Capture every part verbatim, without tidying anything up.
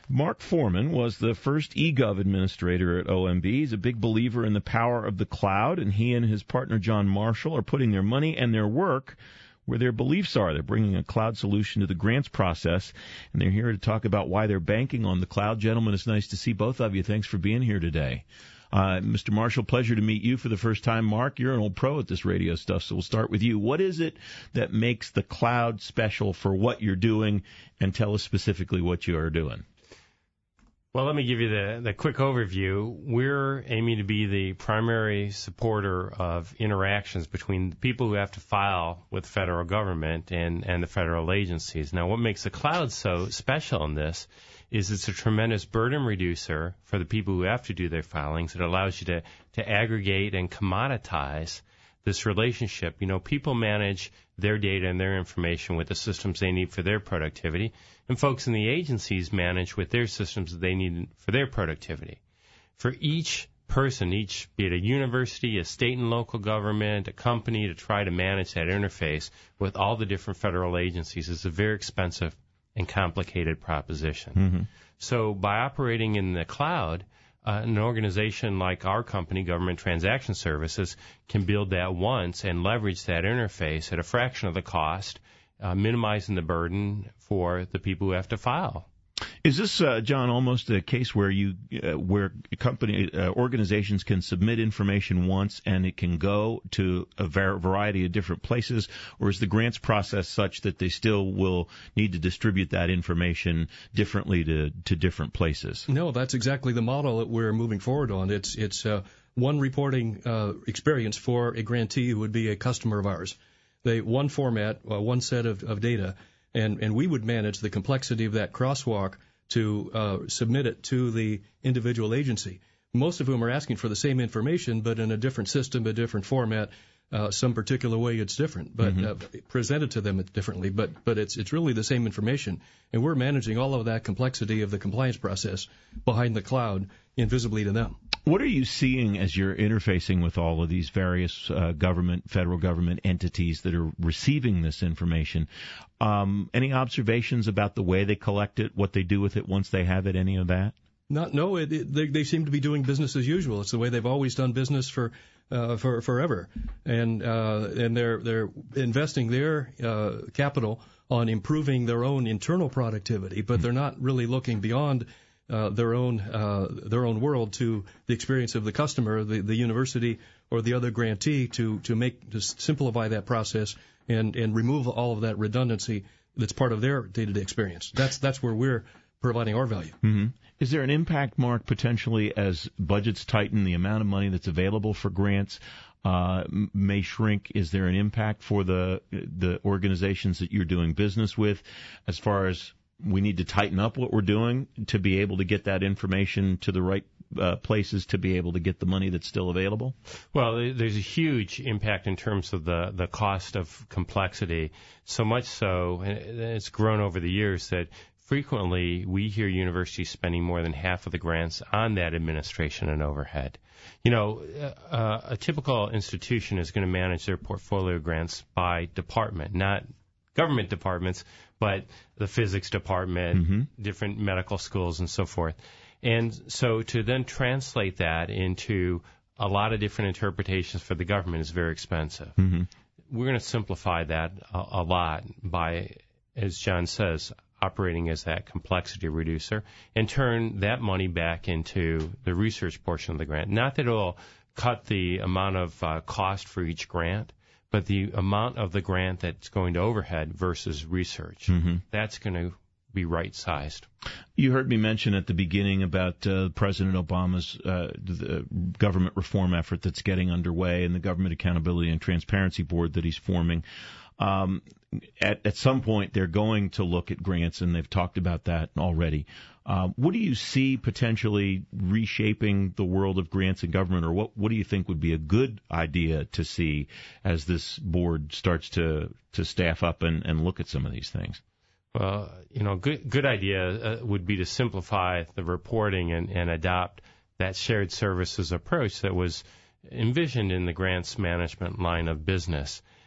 Mark Foreman was the first eGov administrator at O M B. He's a big believer in the power of the cloud, and he and his partner John Marshall are putting their money and their work where their beliefs are. They're bringing a cloud solution to the grants process, and they're here to talk about why they're banking on the cloud. Gentlemen, it's nice to see both of you. Thanks for being here today. Uh, Mister Marshall, pleasure to meet you for the first time. Mark, you're an old pro at this radio stuff, so we'll start with you. What is it that makes the cloud special for what you're doing, and tell us specifically what you are doing? Well, let me give you the, the quick overview. We're aiming to be the primary supporter of interactions between the people who have to file with the federal government and, and the federal agencies. Now, what makes the cloud so special in this is it's a tremendous burden reducer for the people who have to do their filings. It allows you to, to aggregate and commoditize this relationship. You know, people manage their data and their information with the systems they need for their productivity, and folks in the agencies manage with their systems that they need for their productivity. For each person, each, be it a university, a state and local government, a company, to try to manage that interface with all the different federal agencies is a very expensive and complicated proposition. Mm-hmm. So by operating in the cloud, uh, an organization like our company, Government Transaction Services, can build that once and leverage that interface at a fraction of the cost, uh, minimizing the burden for the people who have to file. Is this, uh, John, almost a case where you, uh, where company uh, organizations can submit information once and it can go to a var- variety of different places, or is the grants process such that they still will need to distribute that information differently to, to different places? No, that's exactly the model that we're moving forward on. It's it's uh, one reporting uh, experience for a grantee who would be a customer of ours. They one format, uh, one set of, of data. And, and we would manage the complexity of that crosswalk to uh, submit it to the individual agency, most of whom are asking for the same information, but in a different system, a different format, uh, some particular way it's different, but mm-hmm. uh, presented to them differently. But but it's it's really the same information, and we're managing all of that complexity of the compliance process behind the cloud invisibly to them. What are you seeing as you're interfacing with all of these various uh, government, federal government entities that are receiving this information? Um, any observations about the way they collect it, what they do with it once they have it, any of that? Not, no, it, it, they, they seem to be doing business as usual. It's the way they've always done business for uh, for forever, and uh, and they're they're investing their uh, capital on improving their own internal productivity, but they're not really looking beyond Uh, their own uh, their own world to the experience of the customer, the, the university, or the other grantee to to make to simplify that process and and remove all of that redundancy that's part of their day-to-day experience. That's that's where we're providing our value. Mm-hmm. Is there an impact, Mark, potentially as budgets tighten, the amount of money that's available for grants uh, may shrink? Is there an impact for the the organizations that you're doing business with, as far as we need to tighten up what we're doing to be able to get that information to the right uh, places to be able to get the money that's still available? Well, there's a huge impact in terms of the, the cost of complexity, so much so, and it's grown over the years, that frequently we hear universities spending more than half of the grants on that administration and overhead. You know, uh, a typical institution is going to manage their portfolio grants by department, not government departments, but the physics department, mm-hmm. different medical schools, and so forth. And so to then translate that into a lot of different interpretations for the government is very expensive. Mm-hmm. We're going to simplify that a, a lot by, as John says, operating as that complexity reducer and turn that money back into the research portion of the grant. Not that it will cut the amount of uh, cost for each grant, but the amount of the grant that's going to overhead versus research, mm-hmm. that's going to be right-sized. You heard me mention at the beginning about uh, President Obama's uh, the government reform effort that's getting underway and the Government Accountability and Transparency Board that he's forming. Um, at, at some point, they're going to look at grants, and they've talked about that already. Um, what do you see potentially reshaping the world of grants in government, or what, what do you think would be a good idea to see as this board starts to, to staff up and, and look at some of these things? Well, you know, good good idea uh, would be to simplify the reporting and, and adopt that shared services approach that was envisioned in the grants management line of business.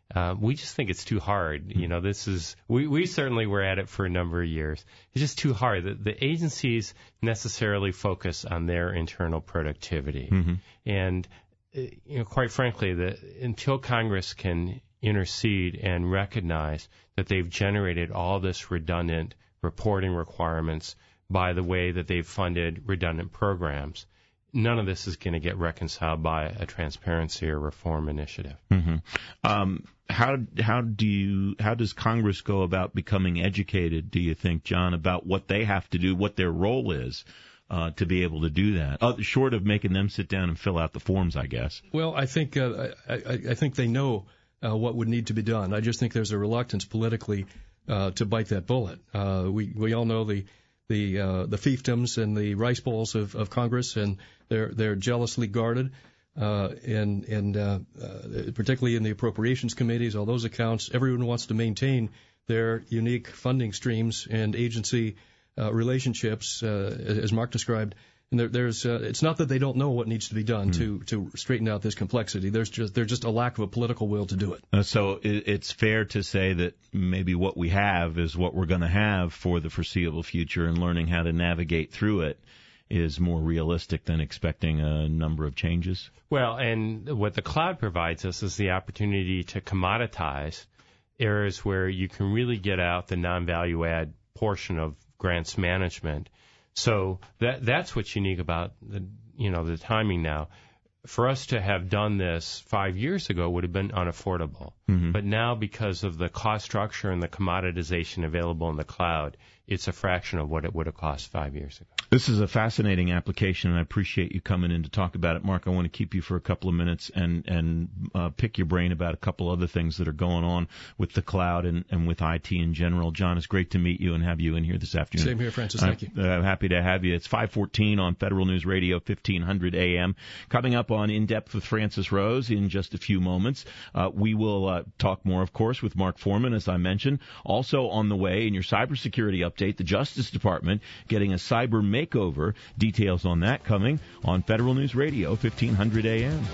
Uh, we just think it's too hard. You know, this is, we, we certainly were at it for a number of years. It's just too hard. The, the agencies necessarily focus on their internal productivity. Mm-hmm. And, uh, you know, quite frankly, the, until Congress can intercede and recognize that they've generated all this redundant reporting requirements by the way that they've funded redundant programs, none of this is going to get reconciled by a transparency or reform initiative. Mm-hmm. Um, how how do you how does Congress go about becoming educated, do you think, John, about what they have to do, what their role is uh, to be able to do that, uh, short of making them sit down and fill out the forms, I guess? Well, I think uh, I, I, I think they know uh, what would need to be done. I just think there's a reluctance politically uh, to bite that bullet. Uh, we we all know the the uh, the fiefdoms and the rice bowls of, of Congress, and they're they're jealously guarded, uh, and and uh, uh, particularly in the appropriations committees, all those accounts, everyone wants to maintain their unique funding streams and agency uh, relationships, uh, as Mark described. And there, there's uh, it's not that they don't know what needs to be done mm. to to straighten out this complexity. There's just there's just a lack of a political will to do it. Uh, so it, it's fair to say that maybe what we have is what we're going to have for the foreseeable future, and learning how to navigate through it is more realistic than expecting a number of changes. Well, and what the cloud provides us is the opportunity to commoditize areas where you can really get out the non-value add portion of grants management. So that that's what's unique about the you know the timing now. For us to have done this five years ago would have been unaffordable. Mm-hmm. But now, because of the cost structure and the commoditization available in the cloud, it's a fraction of what it would have cost five years ago. This is a fascinating application, and I appreciate you coming in to talk about it. Mark, I want to keep you for a couple of minutes and, and uh, pick your brain about a couple other things that are going on with the cloud and, and with I T in general. John, it's great to meet you and have you in here this afternoon. Same here, Francis. Thank you. I'm uh, happy to have you. It's five fourteen on Federal News Radio, fifteen hundred A M. Coming up on In Depth with Francis Rose in just a few moments. Uh, we will uh, talk more, of course, with Mark Foreman, as I mentioned. Also on the way, in your cybersecurity update, the Justice Department getting a cyber makeover. Details on that coming on Federal News Radio, fifteen hundred A M.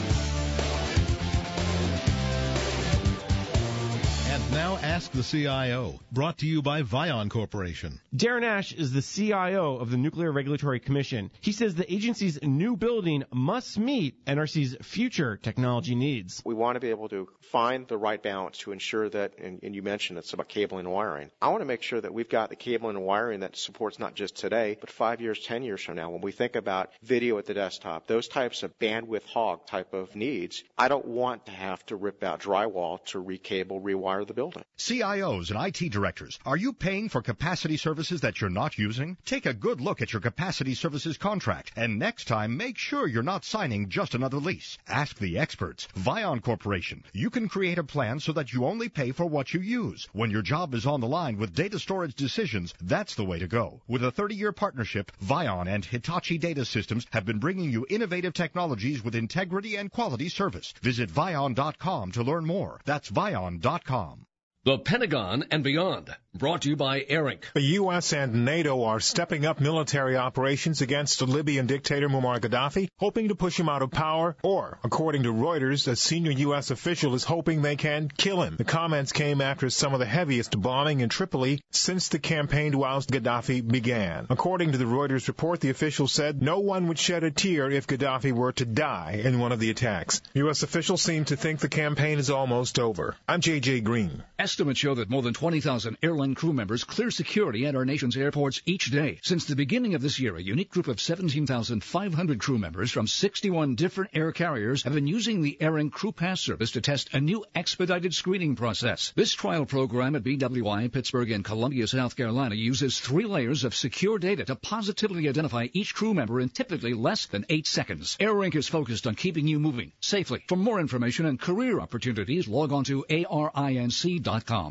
Now Ask the C I O, brought to you by Vion Corporation. Darren Ash is the C I O of the Nuclear Regulatory Commission. He says the agency's new building must meet N R C's future technology needs. We want to be able to find the right balance to ensure that, and, and you mentioned it's about cabling and wiring. I want to make sure that we've got the cabling and wiring that supports not just today, but five years, ten years from now. When we think about video at the desktop, those types of bandwidth hog type of needs, I don't want to have to rip out drywall to recable, rewire the building. C I Os and I T directors, are you paying for capacity services that you're not using? Take a good look at your capacity services contract, and next time make sure you're not signing just another lease. Ask the experts. Vion Corporation. You can create a plan so that you only pay for what you use. When your job is on the line with data storage decisions, that's the way to go. With a thirty-year partnership, Vion and Hitachi Data Systems have been bringing you innovative technologies with integrity and quality service. Visit Vion dot com to learn more. That's Vion dot com. The Pentagon and Beyond, brought to you by ARINC. The U S and NATO are stepping up military operations against Libyan dictator Muammar Gaddafi, hoping to push him out of power, or, according to Reuters, a senior U S official is hoping they can kill him. The comments came after some of the heaviest bombing in Tripoli since the campaign to oust Gaddafi began. According to the Reuters report, the official said no one would shed a tear if Gaddafi were to die in one of the attacks. U S officials seem to think the campaign is almost over. I'm J J Green. Estimates show that more than twenty thousand airline crew members clear security at our nation's airports each day. Since the beginning of this year, a unique group of seventeen thousand five hundred crew members from sixty-one different air carriers have been using the ARINC Crew Pass service to test a new expedited screening process. This trial program at B W I, Pittsburgh, and Columbia, South Carolina uses three layers of secure data to positively identify each crew member in typically less than eight seconds. ARINC is focused on keeping you moving safely. For more information and career opportunities, log on to A R I N C dot com.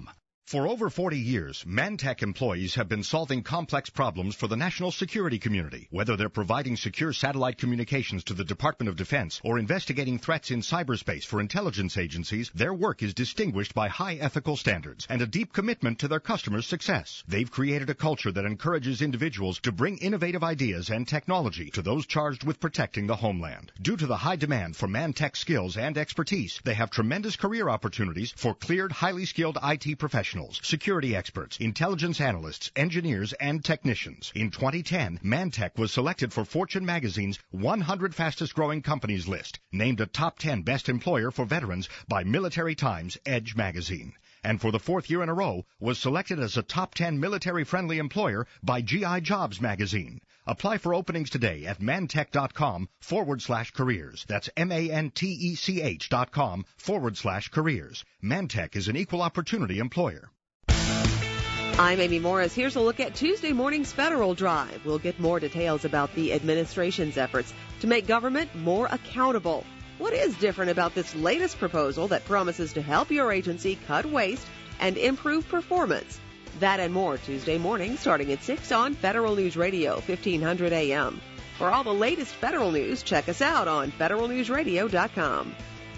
For over forty years, Mantech employees have been solving complex problems for the national security community. Whether they're providing secure satellite communications to the Department of Defense or investigating threats in cyberspace for intelligence agencies, their work is distinguished by high ethical standards and a deep commitment to their customers' success. They've created a culture that encourages individuals to bring innovative ideas and technology to those charged with protecting the homeland. Due to the high demand for Mantech skills and expertise, they have tremendous career opportunities for cleared, highly skilled I T professionals, security experts, intelligence analysts, engineers, and technicians. In twenty ten, Mantech was selected for Fortune magazine's one hundred fastest growing companies list, named a top ten best employer for veterans by Military Times Edge magazine, and for the fourth year in a row was selected as a top ten military-friendly employer by G I Jobs magazine. Apply for openings today at mantech.com forward slash careers. That's M-A-N-T-E-C-H dot com forward slash careers. Mantech is an equal opportunity employer. I'm Amy Morris. Here's a look at Tuesday morning's Federal Drive. We'll get more details about the administration's efforts to make government more accountable. What is different about this latest proposal that promises to help your agency cut waste and improve performance? That and more Tuesday morning starting at six on Federal News Radio, fifteen hundred A M. For all the latest federal news, check us out on federal news radio dot com.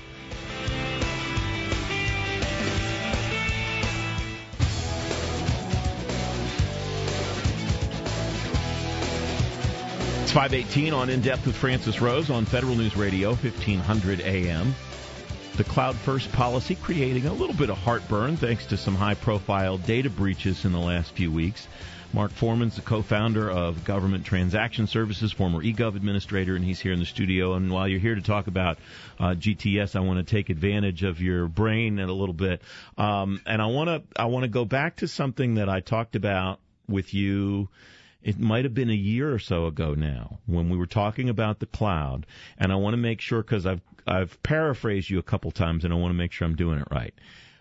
It's five eighteen on In Depth with Francis Rose on Federal News Radio, fifteen hundred A M. The Cloud First policy creating a little bit of heartburn thanks to some high-profile data breaches in the last few weeks. Mark Foreman's the co-founder of Government Transaction Services, former eGov administrator, and he's here in the studio. And while you're here to talk about uh, G T S, I want to take advantage of your brain a little bit. Um, and I want to I want to go back to something that I talked about with you. It might have been a year or so ago now when we were talking about the cloud, and I want to make sure, because I've I've paraphrased you a couple times, and I want to make sure I'm doing it right.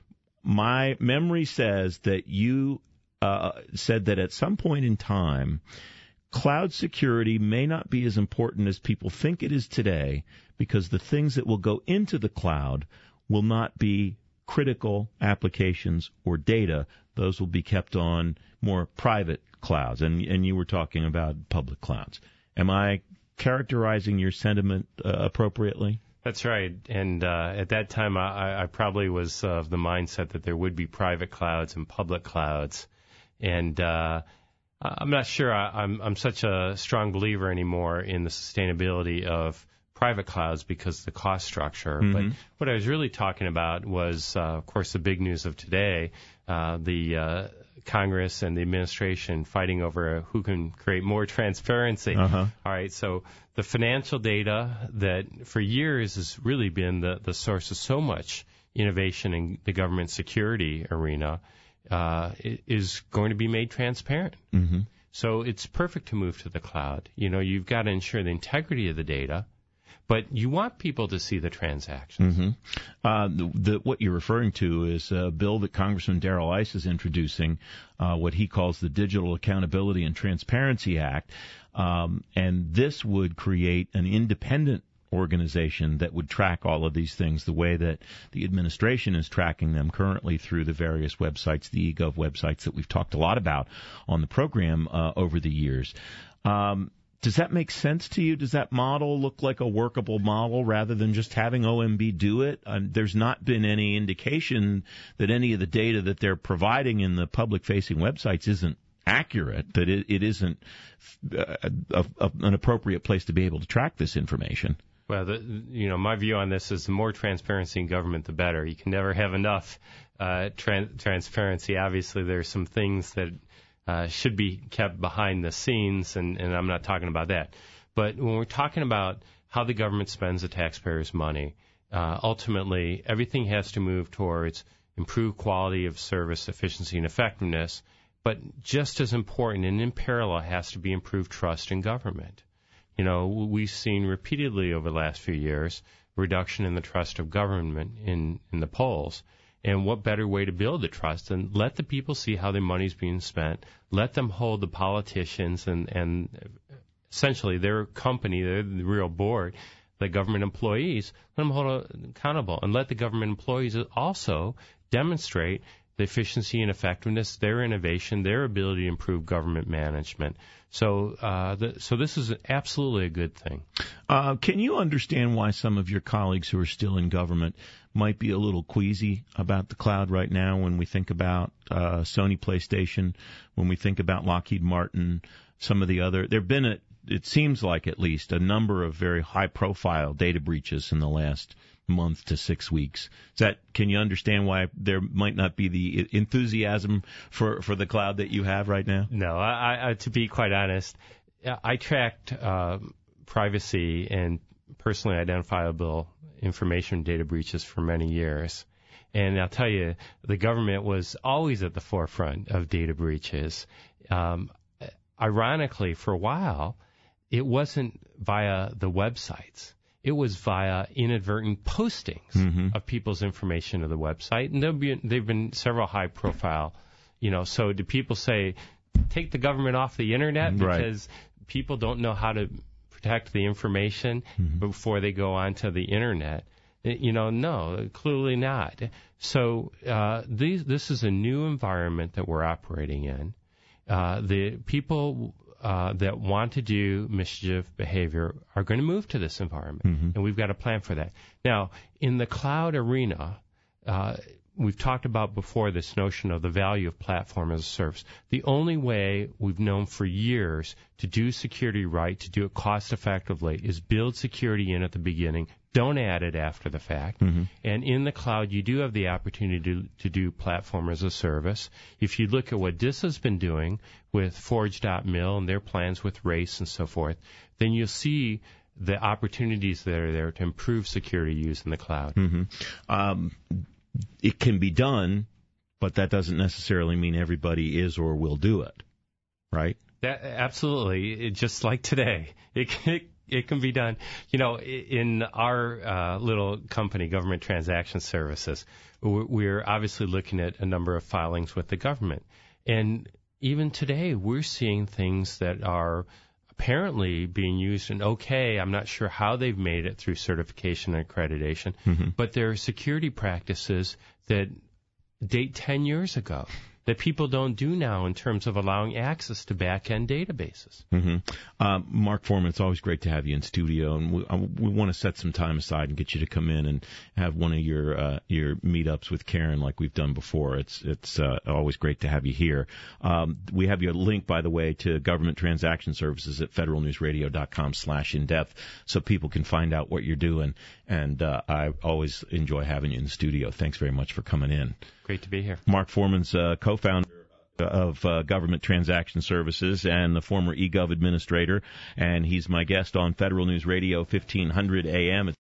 My memory says that you uh, said that at some point in time, cloud security may not be as important as people think it is today, because the things that will go into the cloud will not be critical applications or data. Those will be kept on more private clouds, and and you were talking about public clouds. Am I characterizing your sentiment uh, appropriately? That's right. And uh, at that time, I, I probably was of the mindset that there would be private clouds and public clouds. And uh, I'm not sure I, I'm, I'm such a strong believer anymore in the sustainability of private clouds because of the cost structure. Mm-hmm. But what I was really talking about was, uh, of course, the big news of today, uh, the uh, Congress and the administration fighting over who can create more transparency. Uh-huh. All right, so the financial data that for years has really been the, the source of so much innovation in the government security arena uh, is going to be made transparent. Mm-hmm. So it's perfect to move to the cloud. You know, you've got to ensure the integrity of the data, but you want people to see the transactions. Mm-hmm. Uh, the, the, what you're referring to is a bill that Congressman Darrell Issa is introducing, uh, what he calls the Digital Accountability and Transparency Act. Um, and this would create an independent organization that would track all of these things the way that the administration is tracking them currently through the various websites, the eGov websites that we've talked a lot about on the program uh, over the years. Um, Does that make sense to you? Does that model look like a workable model rather than just having O M B do it? Um, there's not been any indication that any of the data that they're providing in the public-facing websites isn't accurate, that it, it isn't uh, a, a, an appropriate place to be able to track this information. Well, the, you know, my view on this is the more transparency in government, the better. You can never have enough uh, tran- transparency. Obviously, there are some things that Uh, should be kept behind the scenes, and, and I'm not talking about that. But when we're talking about how the government spends the taxpayers' money, uh, ultimately everything has to move towards improved quality of service, efficiency, and effectiveness. But just as important and in parallel has to be improved trust in government. You know, we've seen repeatedly over the last few years reduction in the trust of government in, in the polls. And what better way to build the trust than let the people see how their money's being spent, let them hold the politicians and, and essentially their company, their the real board, the government employees, let them hold accountable, and let the government employees also demonstrate the efficiency and effectiveness, their innovation, their ability to improve government management. So, uh, the, so this is absolutely a good thing. Uh, can you understand why some of your colleagues who are still in government might be a little queasy about the cloud right now when we think about uh, Sony PlayStation, when we think about Lockheed Martin, some of the other, there have been, a, it seems like at least, a number of very high-profile data breaches in the last month to six weeks. Is that, can you understand why there might not be the enthusiasm for, for the cloud that you have right now? No, I, I, to be quite honest, I tracked uh, privacy and personally identifiable information data breaches for many years. And I'll tell you, the government was always at the forefront of data breaches. Um, ironically, for a while, it wasn't via the websites. It was via inadvertent postings mm-hmm. of people's information to the website. And there'll be, there've been several high-profile, you know, so do people say, take the government off the Internet because right. people don't know how to protect the information mm-hmm. before they go onto the Internet? You know, no, clearly not. So uh, these, this is a new environment that we're operating in. Uh, the people uh, that want to do mischief behavior are going to move to this environment, mm-hmm. and we've got a plan for that. Now, in the cloud arena, uh, we've talked about before this notion of the value of platform as a service. The only way we've known for years to do security right, to do it cost effectively, is build security in at the beginning. Don't add it after the fact. Mm-hmm. And in the cloud, you do have the opportunity to, to do platform as a service. If you look at what D I S A's been doing with Forge dot mil and their plans with Race and so forth, then you'll see the opportunities that are there to improve security use in the cloud. Mm-hmm. Um, it can be done, but that doesn't necessarily mean everybody is or will do it, right? That, absolutely. It, just like today. It, it It can be done. You know, in our uh, little company, Government Transaction Services, we're obviously looking at a number of filings with the government. And even today, we're seeing things that are apparently being used and okay. I'm not sure how they've made it through certification and accreditation, mm-hmm. but there are security practices that date ten years ago that people don't do now in terms of allowing access to back-end databases. Mm-hmm. Uh, Mark Foreman, it's always great to have you in studio, and we, uh, we want to set some time aside and get you to come in and have one of your uh, your meetups with Karen like we've done before. It's it's uh, always great to have you here. Um, we have your link, by the way, to Government Transaction Services at federalnewsradio.com slash in-depth so people can find out what you're doing. And uh, I always enjoy having you in the studio. Thanks very much for coming in. Great to be here. Mark Foreman's uh, co-founder of uh, Government Transaction Services and the former eGov administrator, and he's my guest on Federal News Radio fifteen hundred A M.